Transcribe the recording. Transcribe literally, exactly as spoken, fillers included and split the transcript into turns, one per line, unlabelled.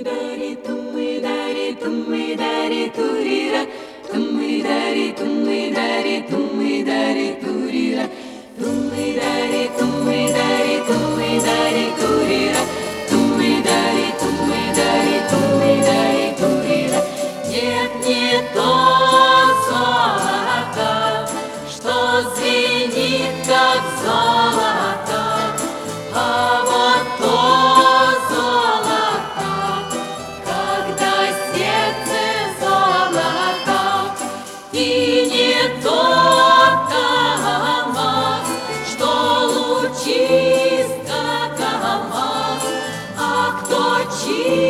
дари, тумы дари, тумы дари, турира, тумы дари, тумы дари, тумы дари, турира, тумы дари, тумы дари, тумы дари, турира, тумы дари, тумы дари, тумы дари, турира. Нет, не то золото, что звенит как золото, а вот то золото, когда сердце золото, и не тот алмаз, что лучист как алмаз, а кто чист